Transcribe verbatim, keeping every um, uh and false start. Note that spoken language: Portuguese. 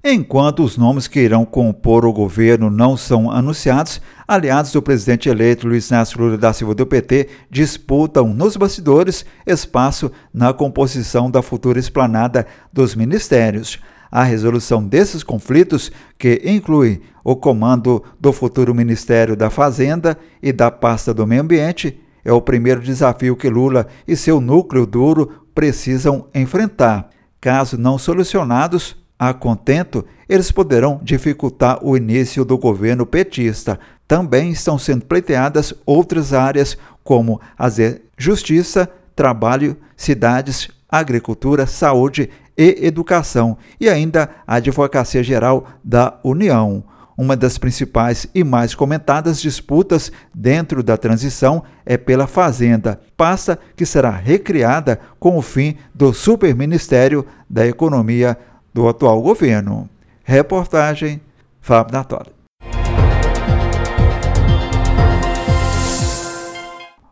Enquanto os nomes que irão compor o governo não são anunciados, aliados do presidente eleito Luiz Inácio Lula da Silva do P T disputam nos bastidores espaço na composição da futura esplanada dos ministérios. A resolução desses conflitos, que inclui o comando do futuro Ministério da Fazenda e da pasta do Meio Ambiente, é o primeiro desafio que Lula e seu núcleo duro precisam enfrentar. Caso não solucionados a contento, eles poderão dificultar o início do governo petista. Também estão sendo pleiteadas outras áreas como a justiça, trabalho, cidades, agricultura, saúde e educação, e ainda a Advocacia Geral da União. Uma das principais e mais comentadas disputas dentro da transição é pela Fazenda, pasta que será recriada com o fim do Superministério da Economia do atual governo. Reportagem Fábio Natoli.